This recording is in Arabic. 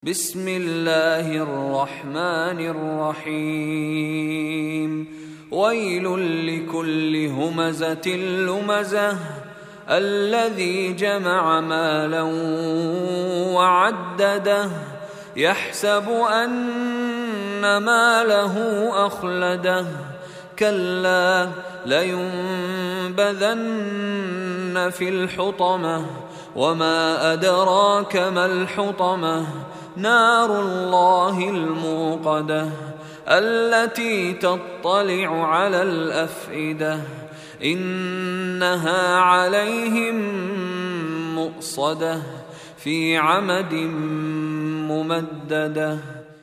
بسم الله الرحمن الرحيم ويل لكل همزة لمزة الذي جمع مالا وعدده يحسب أن ماله أخلده كلا لينبذن في الحطمة وما أدراك ما الحطمة نار الله الموقدة التي تطلع على الأفئدة إنها عليهم مؤصدة في عمد ممددة.